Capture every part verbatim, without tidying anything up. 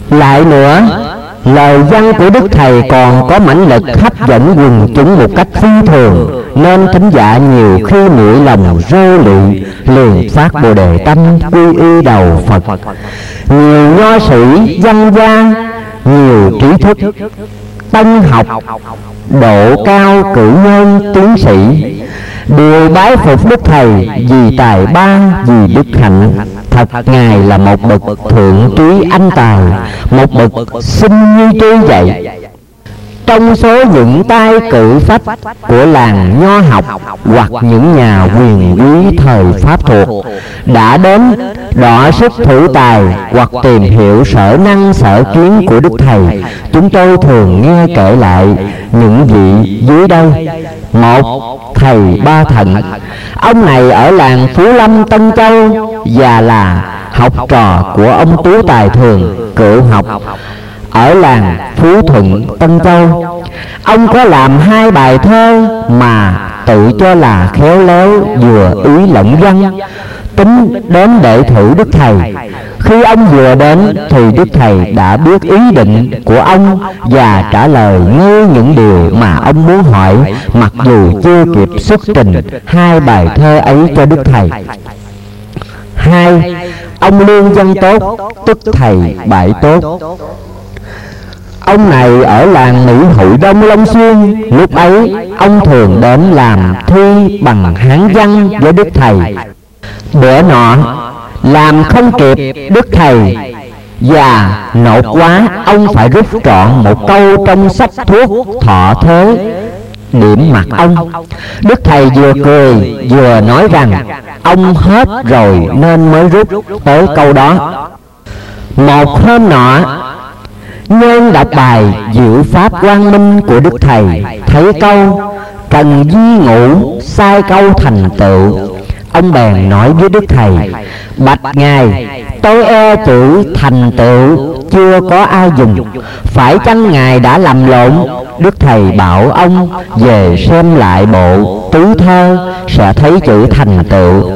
Lại nữa, lời văn của Đức Thầy còn có mãnh lực hấp dẫn quần chúng một cách phi thường, nên thính giả nhiều khi mũi lòng rơi lụy, liền phát bồ đề tâm quy y đầu Phật. Nhiều nho sĩ văn gia, nhiều trí thức tân học độ cao cử nhân tiến sĩ đều bái phục Đức Thầy vì tài ba, vì đức hạnh. Thật Ngài là một bậc thượng trí anh tài, một bậc sinh như trí dạy. Trong số những tay cử phách của làng nho học hoặc những nhà quyền quý thời Pháp thuộc đã đến đọ sức thử tài hoặc tìm hiểu sở năng sở kiến của Đức Thầy, chúng tôi thường nghe kể lại những vị dưới đây. Một, thầy Ba Thận. Ông này ở làng Phú Lâm, Tân Châu và là học trò của ông Tú Tài Thường, cựu học ở làng Phú Thuận, Tân Châu. Ông có làm hai bài thơ mà tự cho là khéo léo vừa ý lẫn văn, tính đến để thử Đức Thầy. Khi ông vừa đến thì Đức Thầy đã biết ý định của ông và trả lời ngay những điều mà ông muốn hỏi, mặc dù chưa kịp xuất trình hai bài thơ ấy cho Đức Thầy. Hai, ông Lương Văn Tốt, tức thầy Bại Tốt. Ông này ở làng Mỹ Hội Đông, Long Xuyên. Lúc ấy ông thường đến làm thi bằng Hán văn với Đức Thầy. Bữa nọ làm không kịp Đức Thầy và nột quá, ông phải rút trọn một câu trong sách thuốc thọ thế điểm mặt ông. Đức Thầy vừa cười vừa nói rằng ông hết rồi nên mới rút tới câu đó. Một hôm nọ, Nhân đọc bài Diệu Pháp Quang Minh của Đức Thầy, thấy câu cần di ngụ sai câu thành tựu. Ông bèn nói với Đức Thầy: bạch Ngài, tôi e chữ thành tựu chưa có ai dùng, phải chăng Ngài đã lầm lộn? Đức Thầy bảo ông về xem lại bộ tứ thơ sẽ thấy chữ thành tựu.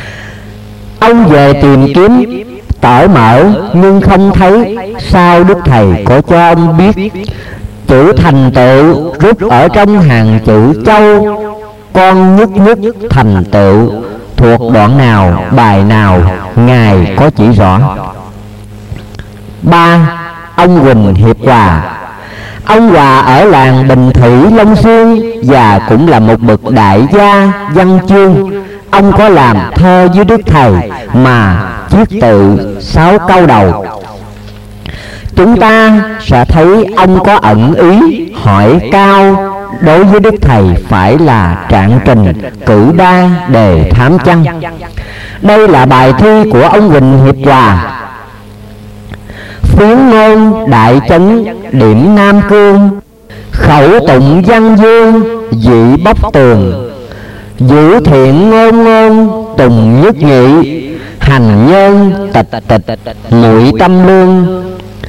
Ông về tìm kiếm tở mở nhưng không thấy. Sao Đức Thầy có cho ông biết chữ thành tựu rút ở trong hàng chữ châu, con nhất nhất thành tựu, thuộc đoạn nào, bài nào, Ngài có chỉ rõ. Ba, ông Huỳnh Hiệp Hòa. Ông Hòa ở làng Bình Thủy, Long Xuyên và cũng là một bậc đại gia văn chương. Ông có làm thơ với Đức Thầy mà viết tự sáu câu đầu. Chúng ta sẽ thấy ông có ẩn ý hỏi cao đối với Đức Thầy phải là trạng trình cử đa đề thám chăng. Đây là bài thi của ông Huỳnh Hiệp Hòa. Phiến ngôn đại chấn điểm Nam Cương, khẩu tụng văn dương dị bóc tường, giữ thiện ngôn ngôn tùng nhất nghị, hành nhân tịch tịch muội tâm lương.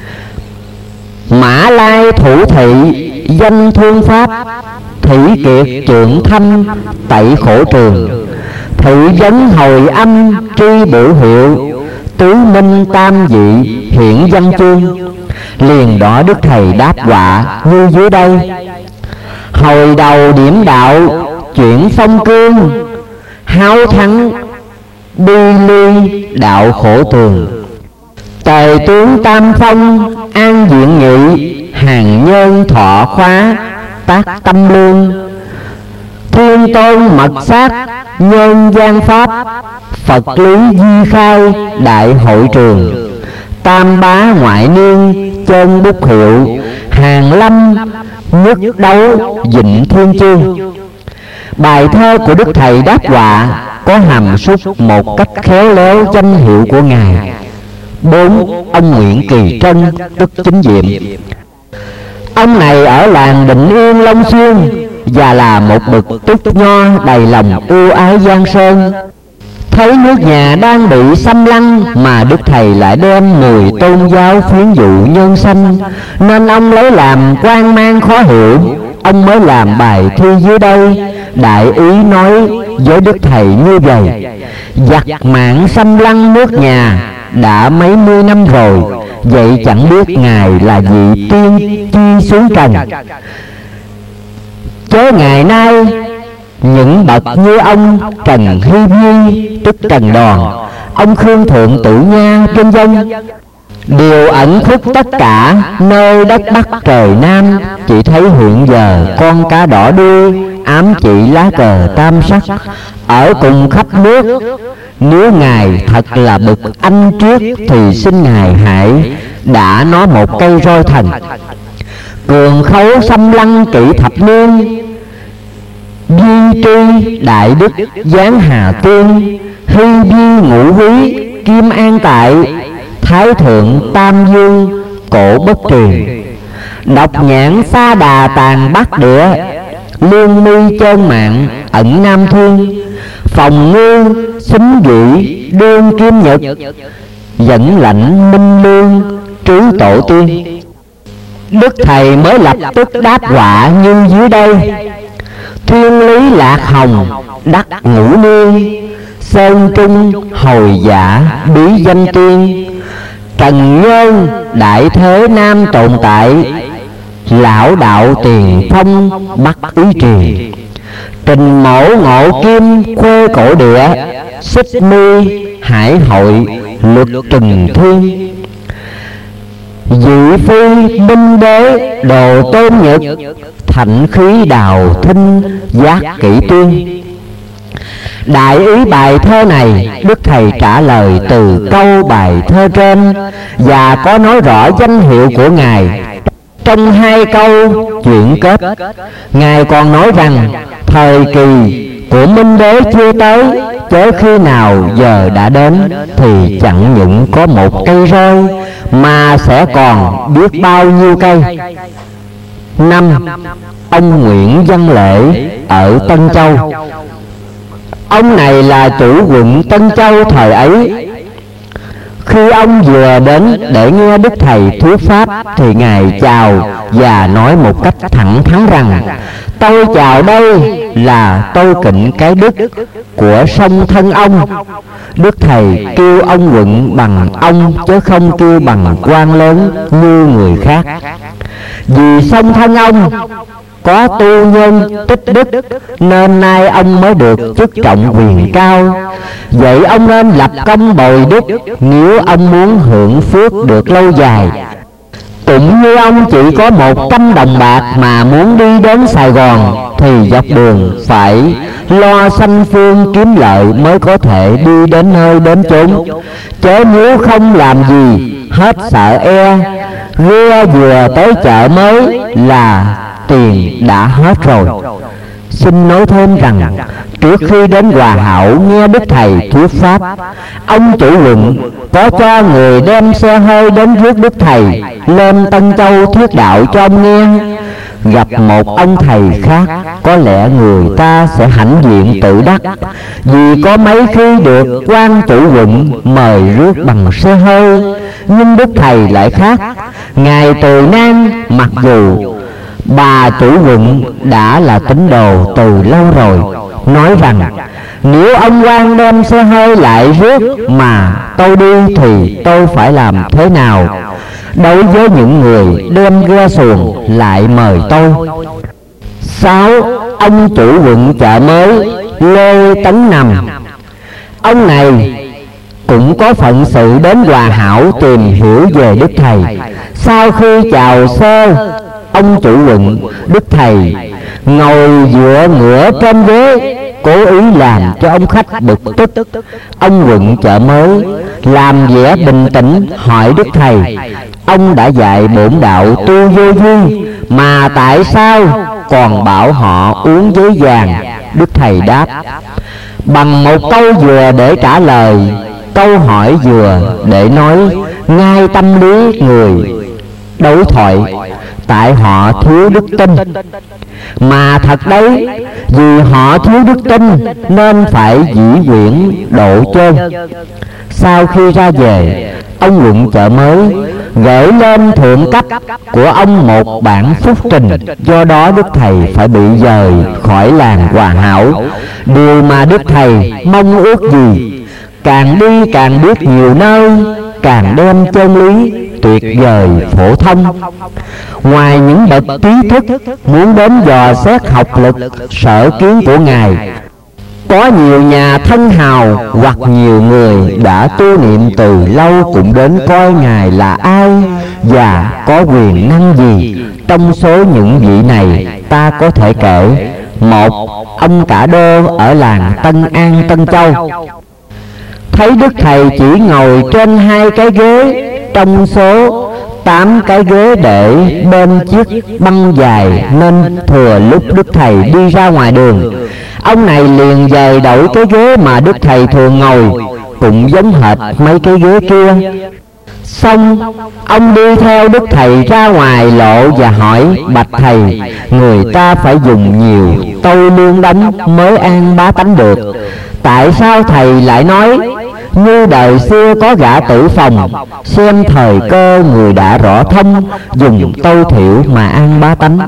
Mã Lai thủ thị danh thương pháp, thủy kiệt trưởng thâm tẩy khổ trường, thị vấn hồi âm tri biểu hiệu, tứ minh tam dị hiển văn chương. Liền đó Đức Thầy đáp họa như dưới đây: hồi đầu điểm đạo chuyển phong cương, háo thắng bi ly đạo khổ tường, tề tướng tam phong an diện nghị, hàng nhân thọ khóa tác tâm lương, thiên tôn mật sát nhân gian pháp, Phật lý di khai đại hội trường, tam bá ngoại niên chân bút hiệu, hàng lâm nhất đấu vịnh thiên chương. Bài thơ của Đức Thầy đáp họa có hàm súc một cách khéo léo danh hiệu của Ngài. Bốn, ông Nguyễn Kỳ Trân, tức Chính Diệm. Ông này ở làng Định Yên, Long Xuyên và là một bậc túc nho đầy lòng ưu ái Giang Sơn. Thấy nước nhà đang bị xâm lăng mà Đức Thầy lại đem mười tôn giáo phiến dụ nhân sanh, nên ông lấy làm quan mang khó hiểu. Ông mới làm bài thi dưới đây, đại ý nói với Đức Thầy như vậy: giặc mạng xâm lăng nước nhà đã mấy mươi năm rồi, vậy chẳng biết Ngài là vị tiên chi xuống trần. Chớ ngày nay những bậc như ông Trần Hy Duy, tức Trần Đoàn, ông Khương Thượng Tử Nha, vân vân, đều ẩn khuất tất cả nơi đất Bắc trời Nam. Chỉ thấy hiện giờ con cá đỏ đuôi ám chỉ lá cờ tam sắc ở cùng khắp nước. Nếu Ngài thật là bậc anh triết thì xin Ngài hãy đã nó một cây roi thần. Cường khấu xâm lăng kỷ thập niên, duy tri đại đức giáng hà tiên. Hy vi ngũ quý kim an tại, thái thượng tam dương cổ bất truyền. Độc nhãn xa đà tàn bắc địa, lương mi chân mạng ẩn nam thiên. Phòng ngư xính dụy đương kim nhật, dẫn lãnh minh lương trứ tổ tiên. Đức Thầy mới lập tức đáp họa như dưới đây: Thiên lý lạc hồng đắc ngũ niên, sơn trung hồi giả bí danh tiên. Trần nhân đại thế nam tồn tại, lão đạo tiền phong bắt ý trì. Trình mổ ngộ kim khuê cổ địa, xích mi hải hội luật trừng thiên. Dự phi minh đế đồ tôn nhật, thạnh khí đào thinh giác kỷ tuyên. Đại ý bài thơ này Đức Thầy trả lời từ câu bài thơ trên, và có nói rõ danh hiệu của Ngài. Trong hai câu chuyện kết, Ngài còn nói rằng thời kỳ của Minh Đế chưa tới, chớ khi nào giờ đã đến thì chẳng những có một cây roi, mà sẽ còn biết bao nhiêu cây. Năm, ông Nguyễn Văn Lễ ở Tân Châu. Ông này là chủ quận Tân Châu thời ấy. Khi ông vừa đến để nghe Đức Thầy thuyết pháp thì Ngài chào và nói một cách thẳng thắn rằng: Tôi chào đây là tôi kính cái đức của song thân ông. Đức Thầy kêu ông quận bằng ông, chứ không kêu bằng quan lớn như người khác. Vì song thân ông có tu nhân tích đức, nên nay ông mới được chức trọng quyền cao. Vậy ông nên lập công bồi đức, nếu ông muốn hưởng phước được lâu dài. Cũng như ông chỉ có một trăm đồng bạc mà muốn đi đến Sài Gòn, thì dọc đường phải lo sanh phương kiếm lợi mới có thể đi đến nơi đến chốn. Chớ nếu không làm gì hết sợ e, ghe vừa tới chợ mới là tiền đã hết rồi. Xin nói thêm rằng trước khi đến Hòa Hảo nghe Đức Thầy thuyết pháp, ông chủ quận có cho người đem xe hơi đến rước Đức Thầy lên Tân Châu thuyết đạo cho ông nghe. Gặp một ông thầy khác, có lẽ người ta sẽ hãnh diện tự đắc, vì có mấy khi được quan chủ quận mời rước bằng xe hơi. Nhưng Đức Thầy lại khác. Ngài từ nan, mặc dù bà chủ quận đã là tín đồ từ lâu rồi, nói rằng: Nếu ông quan đem xe hơi lại rước mà tôi đi thì tôi phải làm thế nào đối với những người đem ghe xuồng lại mời tôi? Sáu, ông chủ quận Chợ Mới Lê Tấn Nằm. Ông này cũng có phận sự đến Hòa Hảo tìm hiểu về Đức Thầy. Sau khi chào sơ ông chủ quận, Đức Thầy ngồi dựa ngửa trên ghế, cố ý làm cho ông khách bực tức. Ông quận Chợ Mới làm vẻ bình tĩnh hỏi Đức Thầy: Ông đã dạy bổn đạo tu vô vi, mà tại sao còn bảo họ uống giấy vàng? Đức Thầy đáp bằng một câu vừa để trả lời, câu hỏi vừa để nói ngay tâm lý người đối thoại. Tại họ thiếu đức tin. Mà thật đấy, vì họ thiếu đức tin nên phải dĩ quyển độ trơn. Sau khi ra về, ông quận Chợ Mới gửi lên thượng cấp của ông một bản phúc trình. Do đó Đức Thầy phải bị dời khỏi làng Hòa Hảo. Điều mà Đức Thầy mong ước gì? Càng đi càng biết nhiều nơi, càng đem chân lý tuyệt vời phổ thông. Ngoài những bậc trí thức muốn đến dò xét học lực sở kiến của Ngài, có nhiều nhà thân hào hoặc nhiều người đã tu niệm từ lâu cũng đến coi Ngài là ai và có quyền năng gì. Trong số những vị này ta có thể kể: một, ông Cả Đô ở làng Tân An, Tân Châu. Thấy Đức Thầy chỉ ngồi trên hai cái ghế trong số tám cái ghế để bên chiếc băng dài, nên thừa lúc Đức Thầy đi ra ngoài đường, ông này liền dời đổi cái ghế mà Đức Thầy thường ngồi, cũng giống hệt mấy cái ghế kia. Xong ông đi theo Đức Thầy ra ngoài lộ và hỏi: bạch Thầy, người ta phải dùng nhiều tâu lương đóng mới an bá tánh được, tại sao Thầy lại nói như đời xưa có gã tử phòng, xem thời cơ người đã rõ thông, dùng tâu thiểu mà an bá tánh?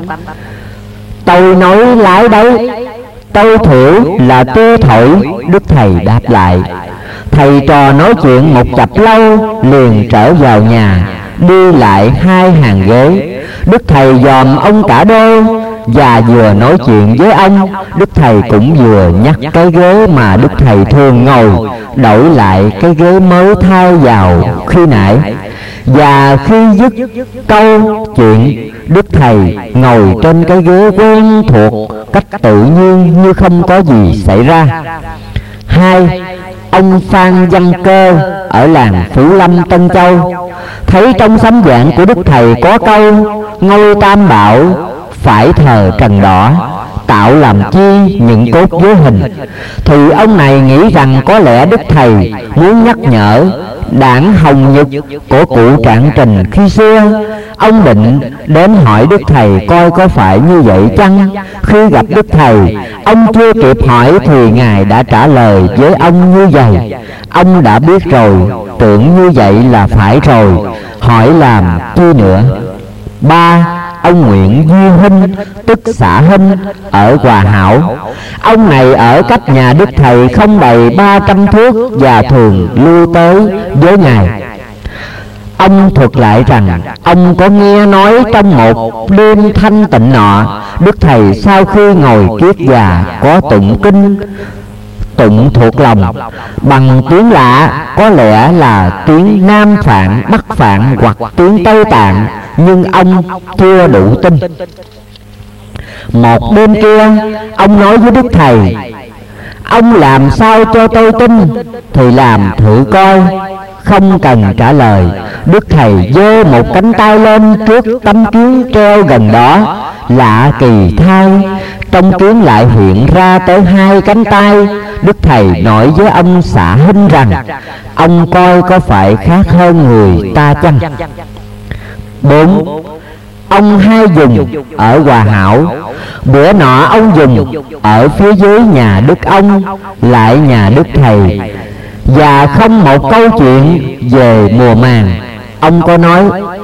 Tôi nói lái đấy, tâu thiểu là tưa thổi. Đức Thầy đáp lại. Thầy trò nói chuyện một chập lâu, liền trở vào nhà, đi lại hai hàng ghế. Đức Thầy dòm ông Cả Đô, và vừa nói chuyện với ông, Đức Thầy cũng vừa nhắc cái ghế mà Đức Thầy thường ngồi, đổi lại cái ghế mới thay vào khi nãy. Và khi dứt câu chuyện, Đức Thầy ngồi trên cái ghế quen thuộc cách tự nhiên như không có gì xảy ra. Hai, ông Phan Văn Cơ ở làng Phú Lâm, Tân Châu, thấy trong sấm giảng của Đức Thầy có câu ngôi Tam Bảo phải thờ trần đỏ, tạo làm chi những cốt với hình, thì ông này nghĩ rằng có lẽ Đức Thầy muốn nhắc nhở đảng Hồng Nhật của cụ Trạng Trình khi xưa. Ông định đến hỏi Đức Thầy coi có phải như vậy chăng. Khi gặp Đức Thầy, ông chưa kịp hỏi thì Ngài đã trả lời với ông như vậy: ông đã biết rồi, tưởng như vậy là phải rồi, hỏi làm chi nữa. Ba, ông Nguyễn Duy Hinh tức Xã Hinh ở Hòa Hảo. Ông này ở cách nhà Đức Thầy không đầy ba trăm thước và thường lui tới với Ngài. Ông thuật lại rằng ông có nghe nói trong một đêm thanh tịnh nọ, Đức Thầy sau khi ngồi kiết già có tụng kinh tụng thuộc lòng bằng tiếng lạ, có lẽ là tiếng Nam Phạn, Bắc Phạn hoặc tiếng Tây Tạng, nhưng ông chưa đủ tin. Một đêm kia, ông nói với Đức Thầy: ông làm sao cho tôi tin thì làm thử coi. Không cần trả lời, Đức Thầy giơ một cánh tay lên trước tấm kiến treo gần đó. Lạ kỳ thay, trong kiến lại hiện ra tới hai cánh tay. Đức Thầy nói với ông Xã Hinh rằng ông coi có phải khác hơn người ta chăng? Bốn, ông Hai Dùng ở Hòa Hảo. Bữa nọ ông Dùng ở phía dưới nhà Đức ông, lại nhà Đức Thầy, và không một câu chuyện về mùa màng. Ông có nói: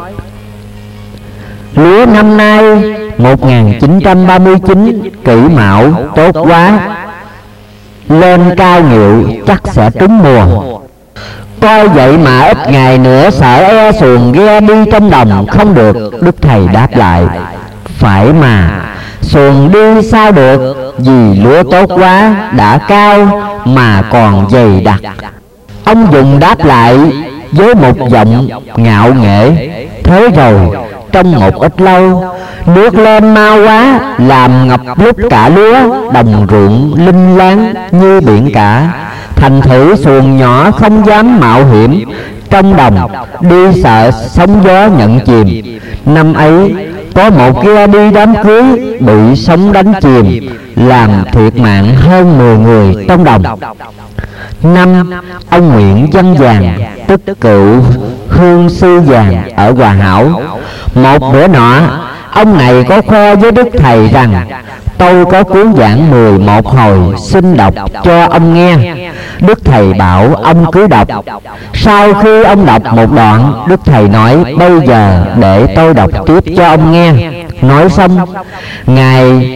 lúa năm nay một nghìn chín trăm ba mươi chín Kỷ Mão tốt quá, lên cao nghịu chắc sẽ trúng mùa. Coi vậy mà ít ngày nữa sợ e xuồng ghe đi trong đồng không được. Đức Thầy đáp lại: phải mà, xuồng đi sao được, vì lúa tốt quá, đã cao mà còn dày đặc. Ông Dùng đáp lại với một giọng ngạo nghễ: thế rồi trong một ít lâu, nước lên mau quá, làm ngập lúc cả lúa, đồng ruộng linh láng như biển cả. Thành thử xuồng nhỏ không dám mạo hiểm trong đồng, đi sợ sóng gió nhận chìm. Năm ấy có một ghe đi đám cưới bị sóng đánh chìm, làm thiệt mạng hơn mười người trong đồng. Năm, ông Nguyễn Văn Vàng tức cựu Hương Sư Vàng ở Hòa Hảo. Một bữa nọ, ông này có khoe với Đức Thầy rằng tôi có cuốn giảng mười một hồi, xin đọc cho ông nghe. Đức Thầy bảo ông cứ đọc. Sau khi ông đọc một đoạn, Đức Thầy nói: bây giờ để tôi đọc tiếp cho ông nghe. Nói xong, Ngài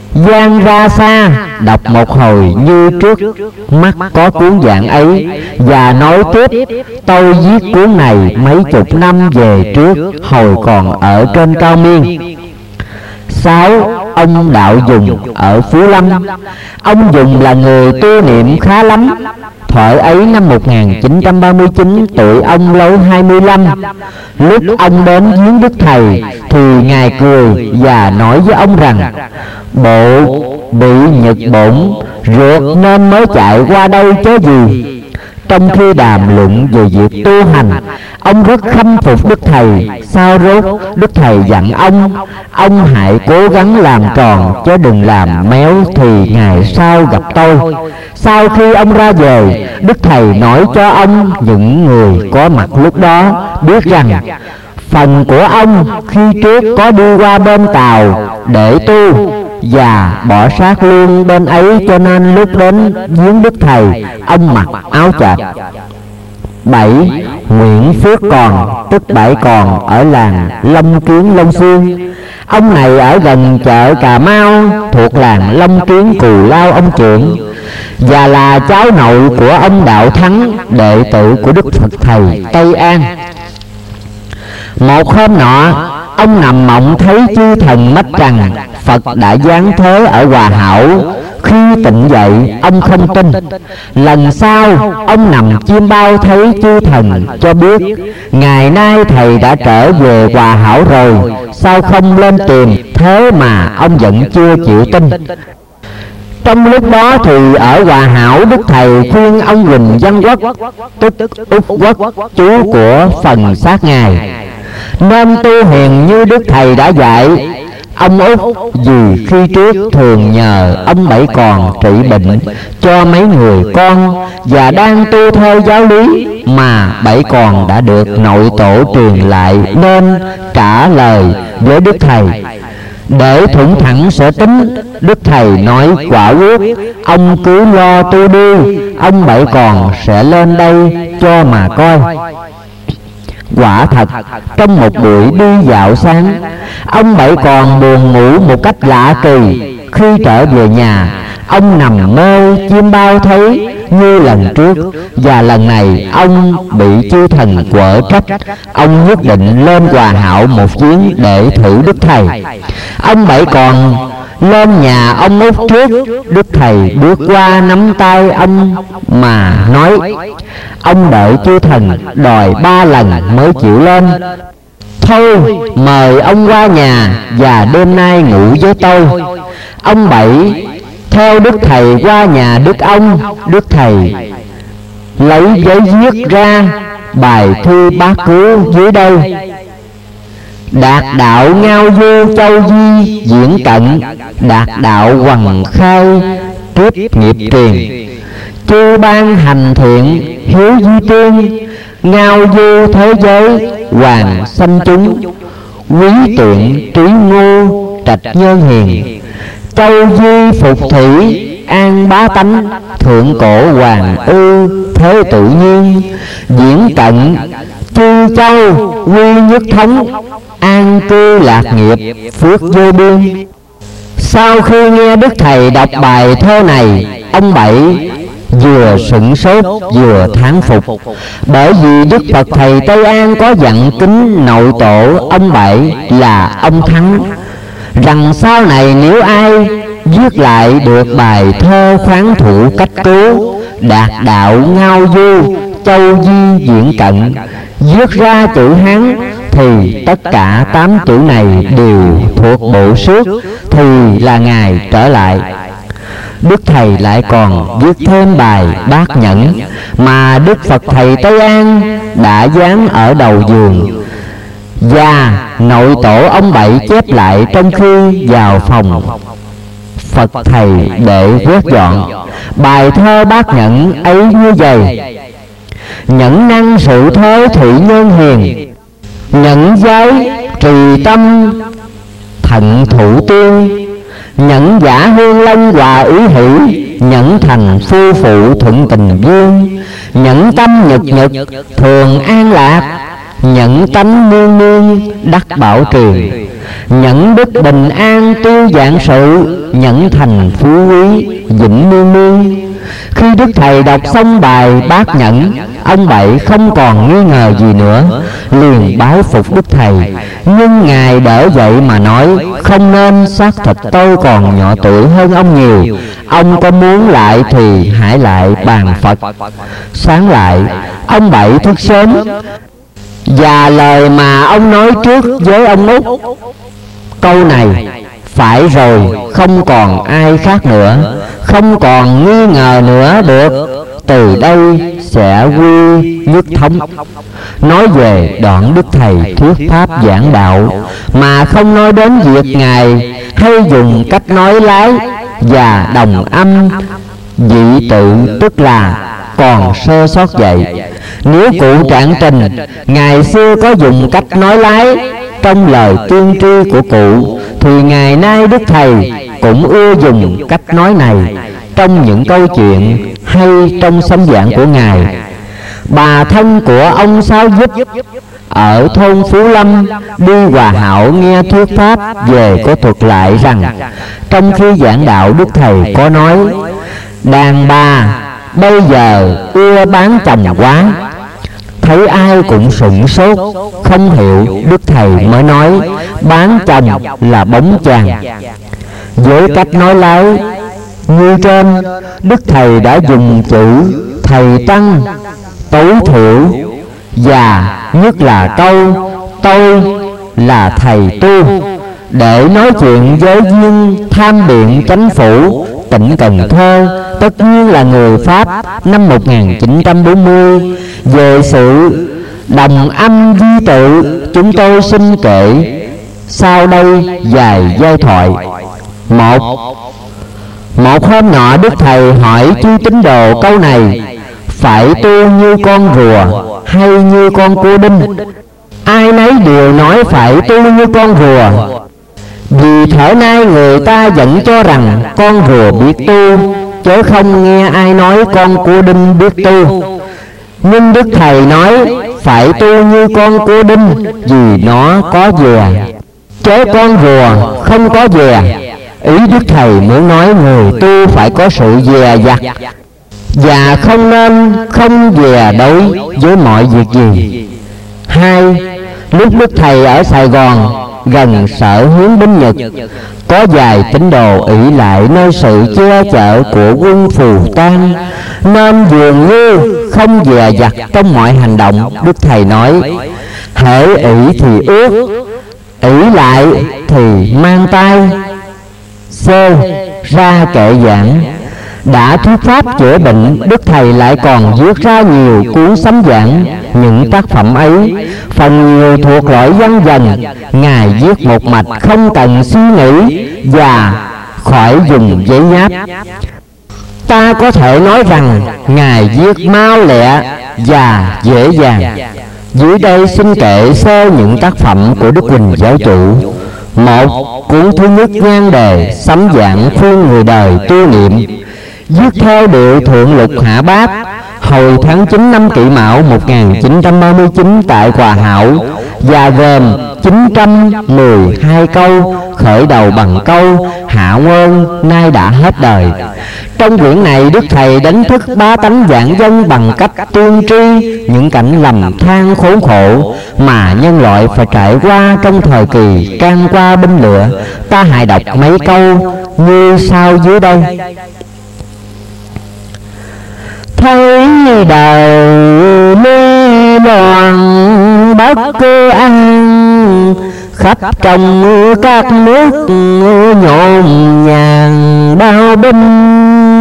Giang ra xa đọc một hồi như trước mắt có cuốn dạng ấy, và nói tiếp: tôi viết cuốn này mấy chục năm về trước, hồi còn ở trên Cao Miên. Sáu, ông Đạo Dùng ở Phú Lâm. Ông Dùng là người tu niệm khá lắm. Thuở ấy năm một nghìn chín trăm ba mươi chín, tuổi ông lấy hai mươi lăm. Lúc ông đến viếng Đức Thầy thì Ngài cười và nói với ông rằng: bộ bị nhật bổn ruột nên mới chạy qua đây chứ gì. Trong khi đàm luận về việc tu hành, ông rất khâm phục Đức Thầy. Sau rốt Đức Thầy dặn ông: ông hãy cố gắng làm tròn chứ đừng làm méo, thì ngày sau gặp tôi. Sau khi ông ra về, Đức Thầy nói cho ông những người có mặt lúc đó biết rằng phần của ông khi trước có đi qua bên Tàu để tu và bỏ xác luôn bên ấy, cho nên lúc đến viếng Đức Thầy ông mặc áo chạch. Bảy, Nguyễn Phước Còn tức Bảy Còn ở làng Long Kiến, Long Xuyên. Ông này ở gần chợ Cà Mau, thuộc làng Long Kiến Cù Lao ông trưởng, và là cháu nội của ông Đạo Thắng, đệ tử của Đức Phật Thầy Tây An. Một hôm nọ, ông nằm mộng thấy chư thần mách rằng Phật đã giáng thế ở Hòa Hảo. Khi tỉnh dậy, ông không tin. Lần sau, ông nằm chiêm bao thấy chư thần cho biết: ngày nay thầy đã trở về Hòa Hảo rồi, sao không lên tìm? Thế mà ông vẫn chưa chịu tin. Trong lúc đó thì ở Hòa Hảo, Đức Thầy khuyên ông Huỳnh Văn Quốc tức Úc Quốc, chú của phần xác Ngài, nên tu hiền như Đức Thầy đã dạy. Ông Úc vì khi trước thường nhờ ông Bảy Còn trị bệnh cho mấy người con, và đang tu theo giáo lý mà Bảy Còn đã được nội tổ truyền lại, nên trả lời với Đức Thầy để thuận thẳng sở tính. Đức Thầy nói: quả quyết ông cứ lo tu đi, ông Bảy Còn sẽ lên đây cho mà coi. Quả thật, trong một buổi đi dạo sáng, ông Bảy Còn buồn ngủ một cách lạ kỳ. Khi trở về nhà, ông nằm mơ chiêm bao thấy như lần trước, và lần này ông bị chư thần quở trách. Ông nhất định lên Hòa Hảo một chuyến để thử Đức Thầy. Ông Bảy Còn lên nhà ông Út trước. Đức Thầy bước qua nắm tay ông mà nói: ông đợi chư thần đòi ba lần mới chịu lên. Thôi mời ông qua nhà và đêm nay ngủ với tôi. Ông Bảy theo Đức Thầy qua nhà Đức ông. Đức Thầy lấy giấy viết ra bài thư bát cứu dưới đây: đạt đạo ngao vô châu di diễn cận, đạt đạo hoằng khai tiếp nghiệp truyền, chư ban hành thiện hiếu di tiên, ngao vô thế giới hoàng sanh chúng, quý tiện trí ngô trạch nhân hiền, châu di phục thủy an bá tánh, thượng cổ hoàng ư thế tự nhiên, diễn cận chư châu quy nhất thống, an cư lạc nghiệp phước vô biên. Sau khi nghe Đức Thầy đọc bài thơ này, ông Bảy vừa sửng sốt vừa thán phục, bởi vì Đức Phật Thầy Tây An có dặn kính nội tổ ông Bảy là ông Thắng, rằng sau này nếu ai viết lại được bài thơ khoáng thủ cách cứu, đạt đạo ngao du châu di diễn cận, viết ra chữ Hán, thì tất cả tám chữ này đều thuộc bộ xước, thì là Ngài trở lại. Đức Thầy lại còn viết thêm bài Bát Nhẫn mà Đức Phật Thầy Tây An đã dán ở đầu giường, và nội tổ ông Bảy chép lại trong khi vào phòng Phật Thầy để quét dọn. Bài thơ Bát Nhẫn ấy như vậy: nhẫn năng sự thế thủy nhân hiền, nhẫn giới trì tâm thận thủ tiên, nhẫn giả hương long hòa ý hỷ, nhẫn thành phu phụ thuận tình duyên, nhẫn tâm nhật nhật thường an lạc, nhẫn tánh nương nương đắc bảo truyền, Nhẫn đức bình an tiêu vạn sự, nhẫn thành phú quý vĩnh niên niên. Khi Đức Thầy đọc xong bài Bát Nhẫn, ông Bảy không còn nghi ngờ gì nữa, liền bái phục Đức Thầy. Nhưng Ngài đỡ vậy mà nói: không nên, xác thịt tôi còn nhỏ tuổi hơn ông nhiều. Ông có muốn lại thì hãy lại bàn Phật. Sáng lại, ông Bảy thức sớm, và lời mà ông nói trước với ông Út, câu này phải rồi, không còn ai khác nữa, không còn nghi ngờ nữa được. Từ đây sẽ quy nhất thống. Nói về đoạn Đức Thầy thuyết pháp giảng đạo, mà không nói đến việc Ngài hay dùng cách nói lái và đồng âm dị tự, tức là còn sơ sót vậy. Nếu cụ Trạng Trình ngày xưa có dùng cách nói lái trong lời tiên tri của cụ, thì ngày nay Đức Thầy cũng ưa dùng cách nói này trong những câu chuyện hay trong sấm giảng của Ngài. Bà thân của ông Sáu Giúp ở thôn Phú Lâm đi Hòa Hảo nghe thuyết pháp về, có thuật lại rằng trong khi giảng đạo Đức Thầy có nói: đàn bà bây giờ ưa bán chồng quá. Thấy ai cũng sửng sốt, không hiểu. Đức Thầy mới nói bán chồng là bóng chàng. Với cách nói lái như trên, Đức Thầy đã dùng chữ thầy tăng, tối thiểu, và nhất là câu tôi là thầy tu, để nói chuyện với viên tham biện chánh phủ tỉnh Cần Thơ, tất nhiên là người Pháp, năm một nghìn chín trăm bốn mươi. Về sự đồng âm vi tự, chúng tôi xin kể sau đây vài giai thoại. Một Một hôm nọ, Đức Thầy hỏi chư tín đồ câu này: phải tu như con rùa hay như con cua đinh? Ai nấy đều nói phải tu như con rùa, vì thời nay người ta vẫn cho rằng con rùa biết tu, chớ không nghe ai nói con cua đinh biết tu. Nhưng Đức Thầy nói phải tu như con cua đinh, vì nó có dè, chớ con rùa không có dè. Ý Đức Thầy muốn nói người tu phải có sự dè dặt, và không nên không dè đối với mọi việc gì. Hai, lúc Đức Thầy ở Sài Gòn gần sở Hiến Binh Nhật, có vài tín đồ ỷ lại nơi sự che chở của quân Phù Tang, nên dường như không dè dặt trong mọi hành động. Đức Thầy nói: hễ ỷ thì ước, ỷ lại thì mang tay. C. Ra kệ giảng. Đã thuyết pháp chữa bệnh, Đức Thầy lại còn viết ra nhiều cuốn sấm giảng. Những tác phẩm ấy phần nhiều thuộc loại văn dần, Ngài viết một mạch, không cần suy nghĩ và khỏi dùng giấy nháp. Ta có thể nói rằng Ngài viết mau lẹ và dễ dàng. Dưới đây xin kể sơ những tác phẩm của Đức Huỳnh Giáo Chủ. Một, cuốn thứ nhất nhan đề sấm giảng khuyên người đời tu niệm, viết theo điệu Thượng Lục Hạ Bát, hồi tháng chín năm Kỷ Mão một nghìn chín trăm ba mươi chín tại Hòa Hảo, và gồm chín trăm mười hai câu, khởi đầu bằng câu hạ nguồn nay đã hết đời. Trong quyển này, Đức Thầy đánh thức bá tánh vạn dân bằng cách tuyên tri những cảnh lầm than khốn khổ mà nhân loại phải trải qua trong thời kỳ can qua binh lửa. Ta hãy đọc mấy câu như sau dưới đây. Thấy đời mê loạn bất cứ an, khắp trong các nước nhộn nhàng đau binh.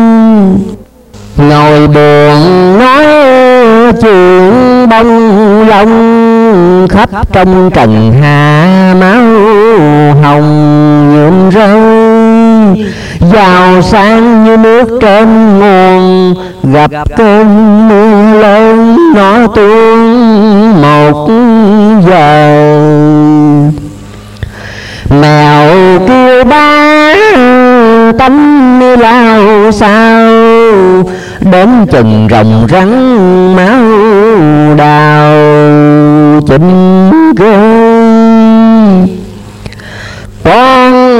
Ngồi buồn nói chuyện bông lông, khắp trong trần hạ máu hồng nhuộm rơi. Giàu sang như nước trên nguồn, gặp cơn mưa lớn nó tuôn một giờ. Mèo kêu ba tánh lao sao, đến chừng rồng rắn máu đào chinh ghê.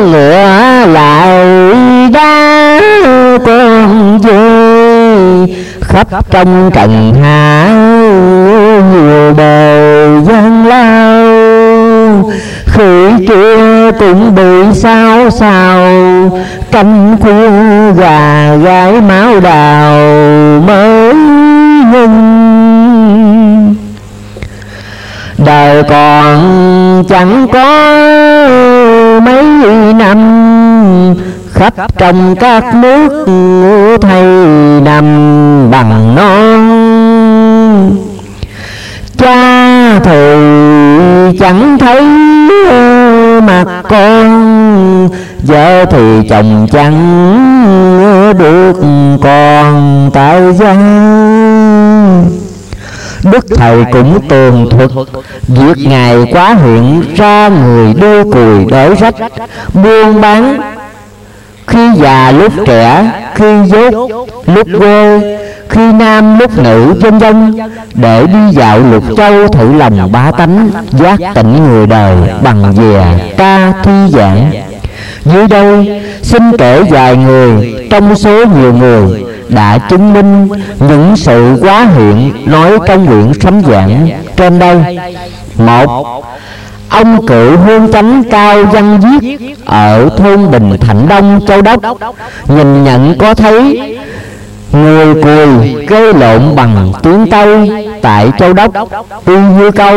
ngựa lại đá con dơi, khắp trong trần hạ nhiều bề gian lao. Khỉ kia cũng bị sao sao, canh khuya gà gái máu đào mới ngưng. Đời còn chẳng có mấy năm, khắp trong các nước thầy nằm bằng non. Cha thì chẳng thấy mặt con, vợ thì chồng chẳng được còn tại gia. Đức thầy cũng tường thuật việc Ngài quá hiện ra người đưa cùi đỡ rách, buôn bán khi già lúc trẻ, khi dốt lúc quê, khi nam lúc nữ, vân vân, để đi dạo lục châu thử lòng bá tánh, giác tỉnh người đời bằng dìa ca thi giảng. Dưới đây xin kể vài người trong số nhiều người đã chứng minh những sự quá hiện nói trong quyển sấm giảng trên đây. Một, ông cựu hương chánh Cao Văn Viết ở thôn Bình Thạnh Đông, Châu Đốc, nhìn nhận có thấy người cùi gây lộn bằng tiếng Tây tại Châu Đốc, y như câu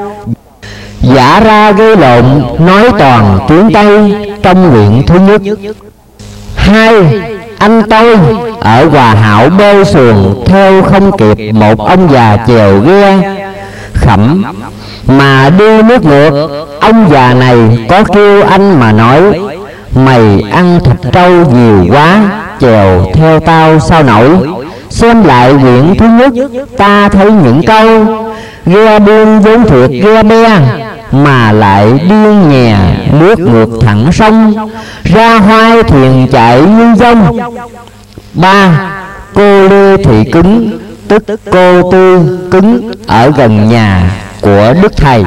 giả ra gây lộn nói toàn tiếng Tây trong quyển thứ nhất. Hai, anh tôi ở Hòa Hảo bơi xuồng theo không kịp một ông già chèo ghe khẩm mà đi nước ngược. Ông già này có kêu anh mà nói: mày ăn thịt trâu nhiều quá, chèo theo tao sao nổi. Xem lại quyển thứ nhất, ta thấy những câu ghe buôn vốn thuộc ghe be, mà lại điên nhè nước ngược thẳng sông, ra hoai thuyền chạy như dông. Ba, cô Lê Thị Cứng, tức cô Tư Cứng, ở gần nhà của Đức Thầy,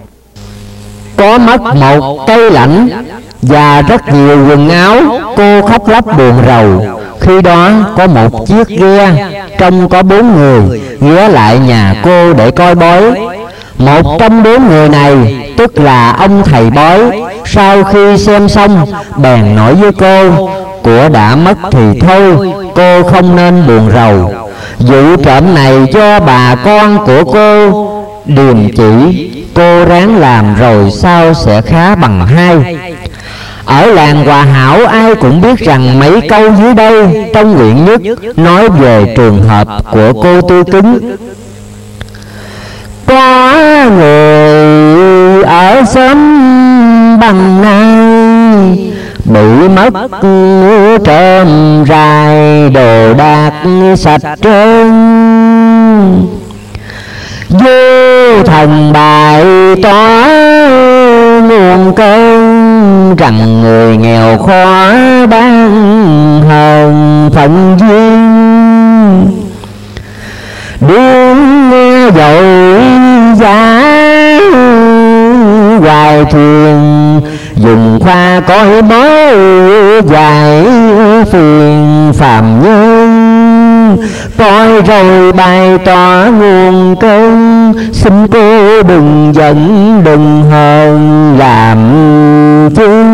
có mất một cây lãnh và rất nhiều quần áo. Cô khóc lóc buồn rầu. Khi đó có một chiếc ghe trông có bốn người ghé lại nhà cô để coi bói. Một trong bốn người này, tức là ông thầy bói, sau khi xem xong bèn nói với cô: của đã mất thì thôi, cô không nên buồn rầu. Vụ trộm này do bà con của cô điềm chỉ, cô ráng làm rồi sau sẽ khá bằng hai. Ở làng Hòa Hảo ai cũng biết rằng mấy câu dưới đây trong quyển nhất nói về trường hợp của cô Tư Cứng. Có người ở xóm Bằng Nai bị mất trộm rài, đồ đạc sạch trơn. Vô thần bài tỏ nguồn cơn, rằng người nghèo khó ban hờn phận duyên. Điên nghe dội giá hoài thuyền, dùng khoa coi bói giải phiền phàm nhân. Coi rồi bày tỏ nguồn cơn, xin cô đừng giận đừng hờn làm chứng.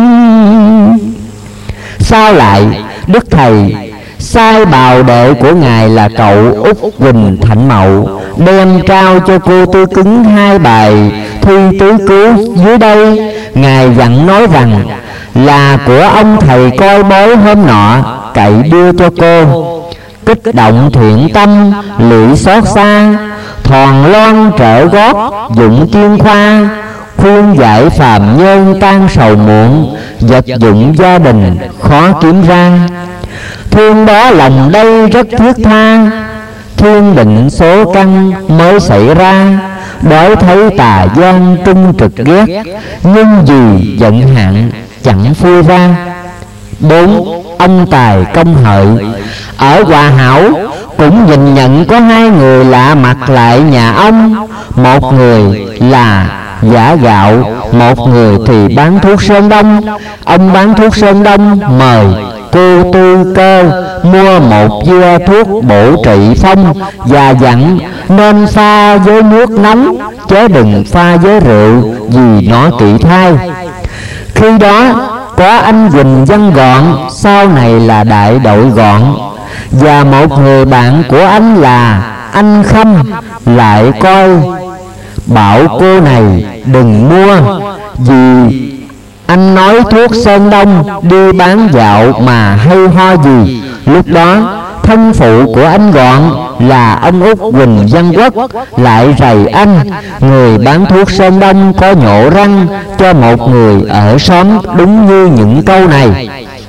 Sao lại Đức Thầy sai bào đệ của Ngài là cậu Út Quỳnh Thạnh Mậu đem trao cho cô Tư Cứng hai bài thi tứ cứu dưới đây. Ngài dặn nói rằng là của ông thầy coi bói hôm nọ cậy đưa cho cô. Kích động thiện tâm lụy xót xa, thòn loan trở gót dụng chuyên khoa. Khuyên giải phàm nhân tan sầu muộn, vật dụng gia đình khó kiếm ra. Thương đó lòng đây rất thiết tha, thiên định số căn mới xảy ra. Đói thấy tà gian trung trực ghét, nhưng vì giận hạn chẳng phui ra. Bốn, ông Tài Công Hợi ở Hòa Hảo cũng nhìn nhận có hai người lạ mặt lại nhà ông. Một người là giả gạo, một người thì bán thuốc Sơn Đông. Ông bán thuốc Sơn Đông mời cô Tư Cơ mua một dưa thuốc bổ trị phong, và dặn nên pha với nước nóng, chớ đừng pha với rượu vì nó kỵ thai. Khi đó có anh Quỳnh Văn Gọn, sau này là Đại Đội Gọn, và một người bạn của anh là anh Khâm lại coi, bảo cô này đừng mua, vì anh nói thuốc Sơn Đông đi bán dạo mà hay ho gì. Lúc đó thân phụ của anh Gọn là ông Út Quỳnh Văn Quốc lại rầy anh, người bán thuốc Sơn Đông có nhổ răng cho một người ở xóm đúng như những câu này.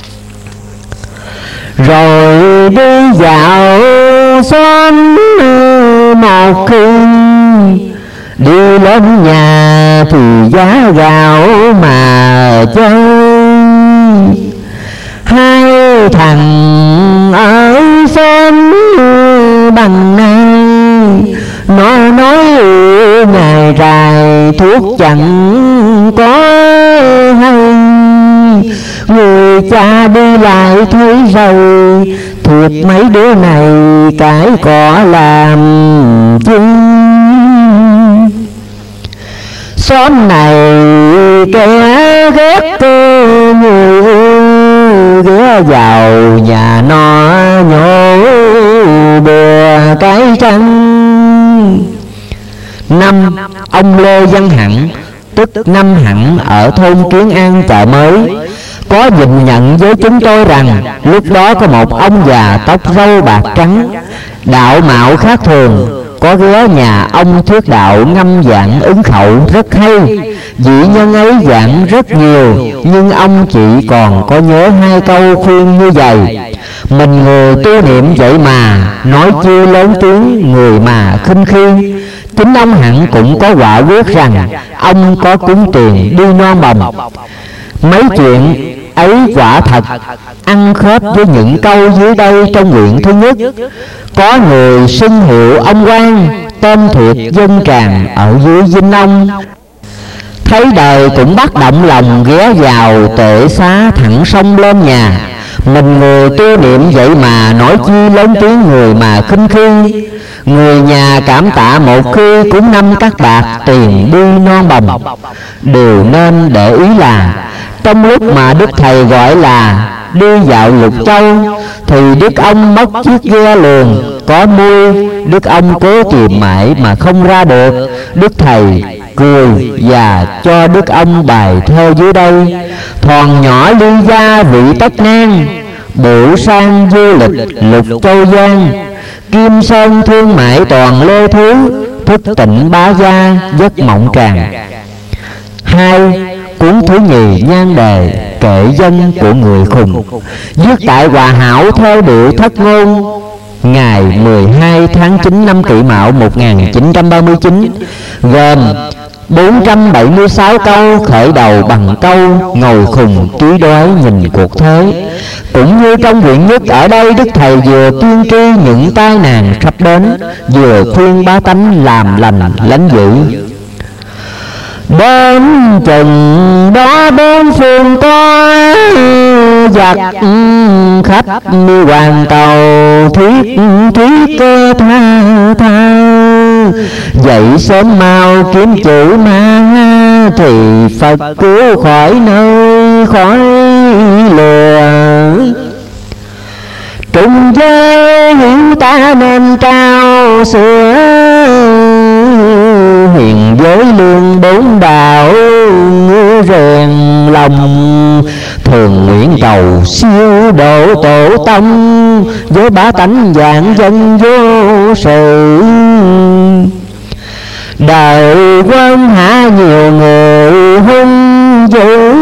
Rồi đi dạo xóm một khi, đi lên nhà thì giá gạo mà chơi. Hai thằng ở xóm bằng này, nó nói ngày rài thuốc chẳng có hay. Người cha đi lại thấy rồi, thiệt mấy đứa này cái cỏ làm chi. Xóm này kẻ ghét cơ người ghé vào nhà nó nhổ bừa cái trăng. Năm ông Lê Văn Hẳn, tức Năm Hẳn, ở thôn Kiến An chợ Mới, có nhìn nhận với chúng tôi rằng lúc đó có một ông già tóc râu bạc trắng, đạo mạo khác thường, có ghé nhà ông thuyết đạo ngâm giảng ứng khẩu rất hay. Vị nhân ấy giảng rất nhiều, nhưng ông chỉ còn có nhớ hai câu khuyên như vậy: mình người tu niệm vậy mà nói chi lớn tiếng, người mà khinh khi. Chính ông Hẳn cũng có quả quyết rằng ông có cúng tiền đi non bồng. Mấy chuyện ấy quả thật ăn khớp với những câu dưới đây trong nguyện thứ nhất. Có người xưng hiệu ông quan, tên thiệt dân tràng ở dưới Vinh Ông, thấy đời cũng bắt động lòng ghé vào tệ xá thẳng sông lên nhà. Mình người tu niệm vậy mà nói chi lớn tiếng, người mà khinh khi. Người nhà cảm tạ một khi cũng năm các bạc tiền đi non bồng. Điều nên để ý là trong lúc mà Đức Thầy gọi là đi dạo Lục Châu, thì Đức ông mất chiếc ghe luồng có mui. Đức ông cố tìm mãi mà không ra được. Đức Thầy cười và cho Đức ông bài thơ dưới đây: thòn nhỏ ly gia vị tất nan, bụ sang du lịch Lục Châu Giang. Kim sơn thương mại toàn lê thứ, thức tỉnh bá gia giấc mộng tràng. Hai cuốn thứ nhì nhan đề kệ dân của người khùng, viết tại Hòa Hảo theo điệu thất ngôn, ngày mười hai tháng chín năm Kỷ Mão một nghìn chín trăm ba mươi chín, gồm bốn trăm bảy mươi sáu câu, khởi đầu bằng câu ngồi khùng trí đói nhìn cuộc thế. Cũng như trong quyển nhất, ở đây Đức Thầy vừa tiên tri những tai nạn sắp đến, vừa khuyên bá tánh làm lành lánh dữ. Đến chừng đó bốn phương có giặc khách, như hoàng tàu thuyết thuyết cơ tha tha. Dậy sớm mau kiếm chữ ma, thì Phật cứu khỏi nơi khỏi lừa. Trùng giới hiểu ta nên trao sữa, hiền giới lương bốn đạo ngứa rèn lòng. Thường nguyện cầu siêu độ tổ tông, với bá tánh dạng dân vô sự. Đời quân hạ nhiều người hung dữ,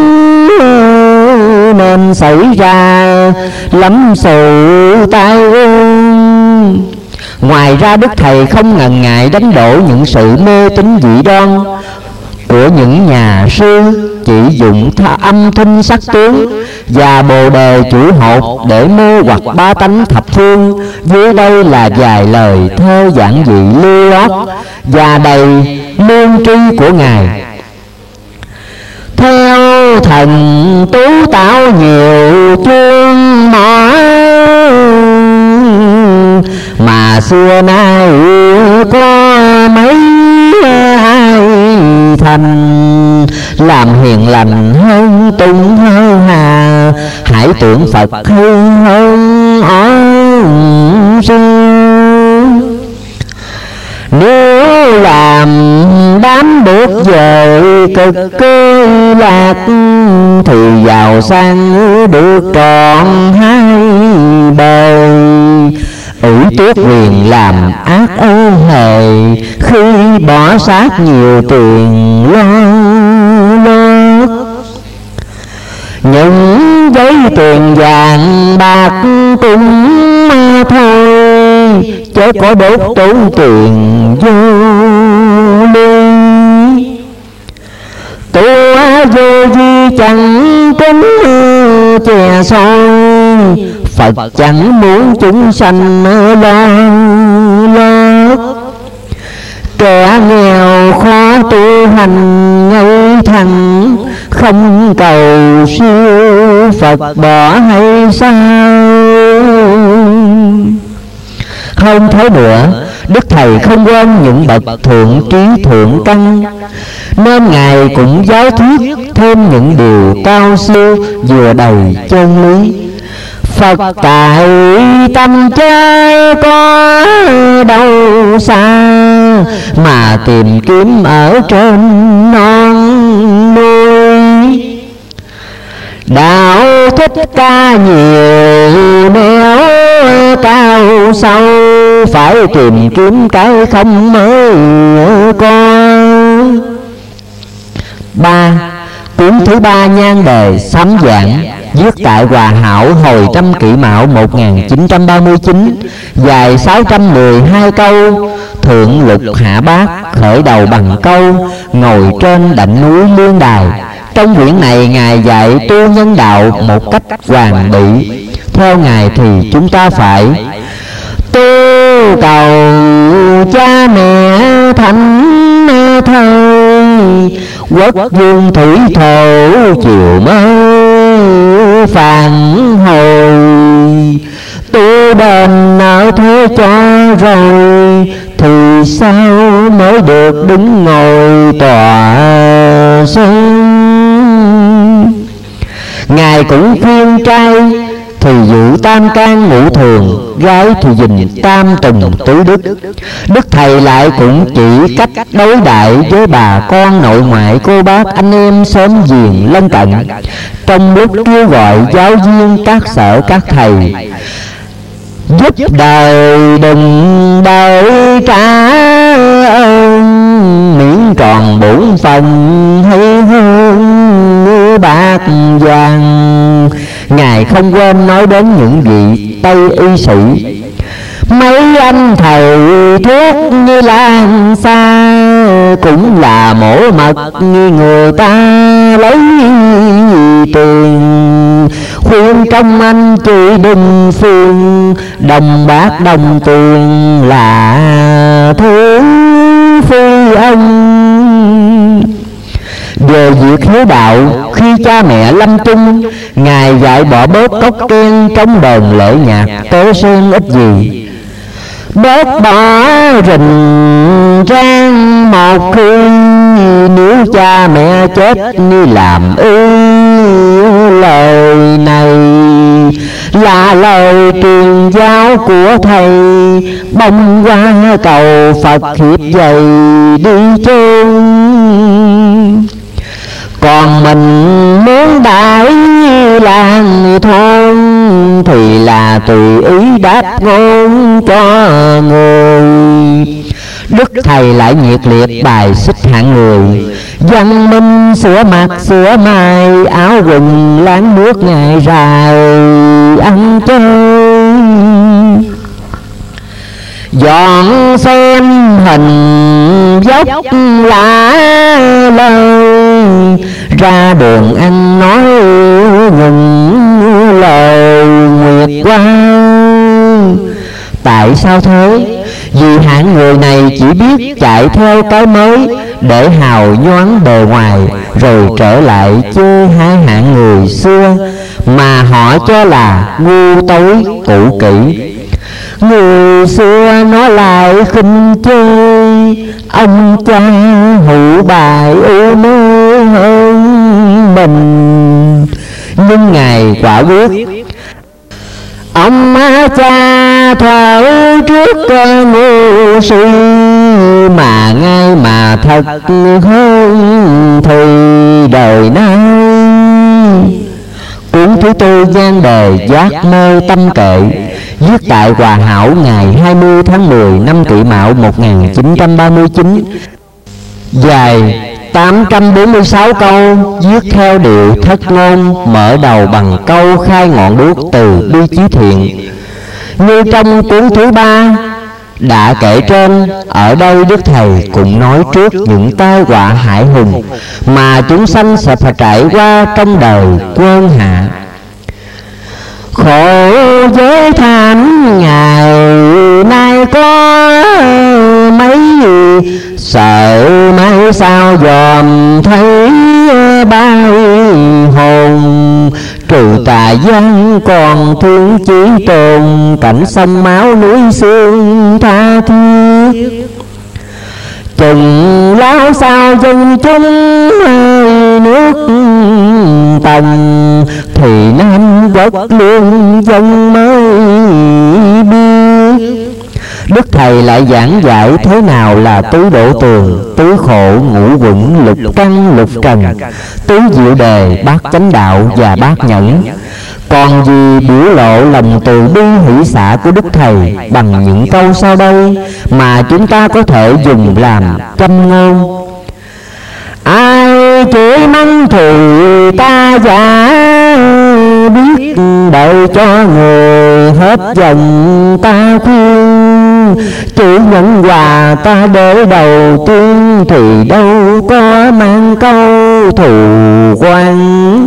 nên xảy ra lắm sự tai ương. Ngoài ra Đức Thầy không ngần ngại đánh đổ những sự mê tín dị đoan của những nhà sư chỉ dụng tha âm thanh sắc tướng và bồ đề chủ hột để mê hoặc ba tánh thập phương. Dưới đây là vài lời thơ giản dị lưu loát và đầy lương tri của Ngài. thần tú tạo nhiều chuông mõ, mà xưa nay có mấy ai thành. Làm hiền lành hơn tung hơn hà, hãy tưởng Phật hơn hơn ổn xưa. Nếu làm đám bước về cực cơ lạc, thì giàu sang được trọn hai bề. Ỷ Tuyết Huyền làm ác ôn hề, khi bỏ xác nhiều tiền lo lót. Những giấy tiền vàng bạc cũng thôi, chớ có đốt tốn tiền vô lý. Tu vô vi chẳng kính chè soi, Phật chẳng muốn chúng sanh lo lót. Kẻ nghèo khó tu hành ngay thẳng, không cầu siêu Phật bỏ hay sao. Hơn thế nữa, Đức Thầy không quên những bậc thượng trí thượng căn, nên Ngài cũng giáo thuyết thêm những điều cao siêu vừa đầy chân lý. Phật tại tâm chơi có đâu xa, mà tìm kiếm ở trên non núi. Đạo Thích Ca nhiều nẻo cao sâu, phải tìm kiếm cái không mới có. Ba, cuốn thứ ba nhan đề sám giảng, viết tại Hòa Hảo hồi Trăm Kỷ Mão một nghìn chín trăm ba mươi chín, dài sáu trăm mười hai câu. Thượng lục hạ bát, khởi đầu bằng câu ngồi trên đảnh núi Lương Đài. Trong quyển này Ngài dạy tu nhân đạo một cách hoàn bị. Theo Ngài thì chúng ta phải tu cầu cha mẹ thánh thơi, quốc vương thủy thổ chiều mơ phản hồi. Tu đền nợ thế cho rồi, thì sao mới được đứng ngồi tòa sơn. Ngài cũng khuyên trai thì giữ tam can ngũ thường, gái thì gìn tam tùng tứ đức. Đức Thầy lại cũng chỉ cách đối đãi với bà con nội ngoại, cô bác anh em xóm giềng lân cận, trong lúc kêu gọi giáo viên các sở các thầy giúp đời đừng đợi trả ơn, miễn tròn bổn phần hay hơn bạc vàng. Ngài không quên nói đến những vị Tây y sĩ, mấy anh thầy thuốc như Lan xa, cũng là mổ mật như người ta lấy tiền. Khuyên trong anh chị đừng phiền, đồng bạc đồng tiền là thứ phi ân. Về việc hiếu đạo, khi cha mẹ lâm chung, Ngài dạy bỏ bớt cốc keng trong đờn lễ nhạc tế sơn ít gì. Bớt bỏ rình rang một khi, nếu cha mẹ chết như làm ư. Lời này là lời truyền giáo của Thầy, bông qua cầu Phật hiệp dày đi chôn. Còn mình muốn đãi làng thôn, thì là tùy ý đáp ngôn cho người. Đức Thầy lại nhiệt liệt bài xích hạng người, văn minh sửa mặt sửa mai, áo quần láng nước ngày dài ăn chơi. Dọn xem hình dốc lá lời, ra đường ăn nói ngừng lời nguyệt qua. Tại sao thế? Vì hạng người này chỉ biết chạy theo cái mới để hào nhoáng bề ngoài, rồi trở lại chơi hai hạng người xưa mà họ cho là ngu tối cũ kỹ. Người xưa nó lại khinh chơi ông cha hữu bài ưu mê hơn mình, nhưng ngài quả quyết ông cha thở trước ngu si, mà ngay mà thật hơn thì đời nay. Cuốn thứ tư nhan đề Giác Mê Tâm Kệ, viết tại Hòa Hảo ngày hai mươi tháng mười năm Kỷ Mão một nghìn chín trăm ba mươi chín, dài tám trăm bốn mươi sáu câu, viết theo điệu thất ngôn, mở đầu bằng câu khai ngọn đuốc từ bi chí thiện. Như trong cuốn thứ ba đã kể trên, ở đây Đức Thầy cũng nói trước những tai họa hại hùng mà chúng sanh sẽ phải trải qua trong đời quân hạ. Khổ với thảm ngày nay có mấy, sợ mai sao dòm thấy bao hồn. Trừ tà gian còn thương chỉ tồn, cảnh sông máu núi xương tha thiết. Chừng lao sao dân chúng nước tầng, thì Nam Quốc luôn dân mới biết. Đức Thầy lại giảng giải thế nào là tứ độ tường, tứ khổ, ngũ quẩn, lục căn, lục trần, tứ diệu đề, bát chánh đạo và bát nhẫn. Còn vì biểu lộ lòng từ bi hỷ xả của Đức Thầy bằng những câu sau đây mà chúng ta có thể dùng làm châm ngôn. Ai chửi mắng thì ta giả, biết đợi cho người hết dòng ta khuyên. Chữ nhân hòa ta để đầu tiên, thì đâu có mang câu thù quan.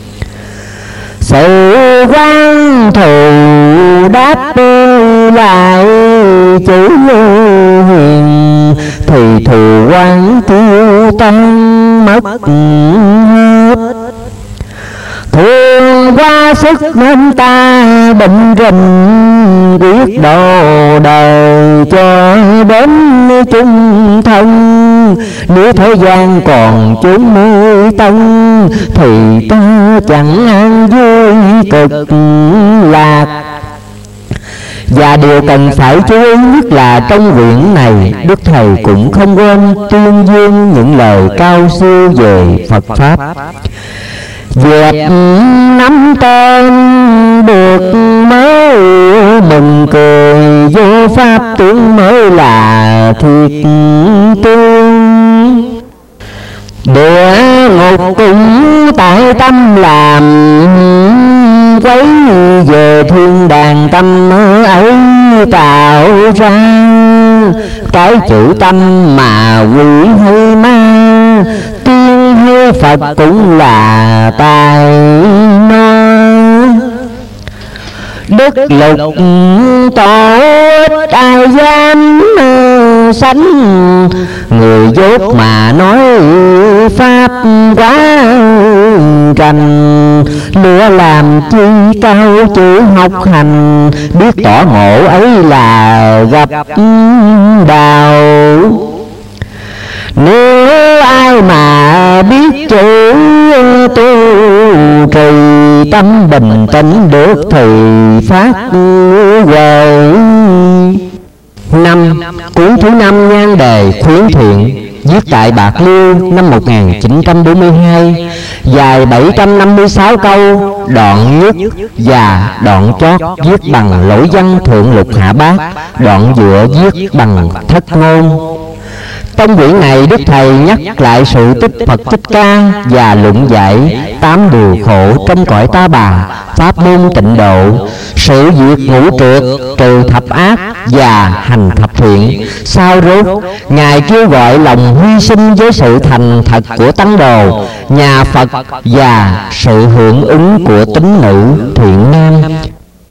Sự quan thù đáp lại chữ hiền, thì thù quan tiêu tan mất hết. Thương quá sức nên ta định rình, quyết độ đời cho đến chung thân. Nếu thế gian còn chốn mê tân, thì ta chẳng an vui cực lạc. Và điều cần phải chú ý nhất là trong quyển này, Đức Thầy cũng không quên tuyên dương những lời cao siêu về Phật Pháp. Dẹp nắm tên được mới mừng cười, vô pháp tướng mới là thiệt tương. Địa ngục cũng tại tâm làm, quấy về thiên đàng tâm ấy tạo ra. Cái chữ tâm mà quỷ hay ma, tiên hay Phật cũng là tài nói. Đức lục tổ ai dám sánh, người dốt mà nói pháp quá rành. Lừa làm chi cao chữ học hành, biết tỏ ngộ ấy là gặp đạo. Nếu ai mà biết chữ tu trì, tâm bình tĩnh được thì phát huệ. Năm, cuốn thứ năm nhan đề Khuyến Thiện, viết tại Bạc Liêu năm một nghìn chín trăm bốn mươi hai, dài bảy trăm năm mươi sáu câu, đoạn nhất và đoạn chót viết bằng lỗi văn thượng lục hạ bát, đoạn giữa viết bằng thất ngôn. Trong quyển này, Đức Thầy nhắc lại sự tích Phật Thích Ca và luận giải tám điều khổ trong cõi ta bà, pháp môn tịnh độ, sự diệt ngũ trượt, trừ thập ác và hành thập thiện. Sau rốt, Ngài kêu gọi lòng hy sinh với sự thành thật của tăng đồ, nhà Phật và sự hưởng ứng của tín nữ thiện nam.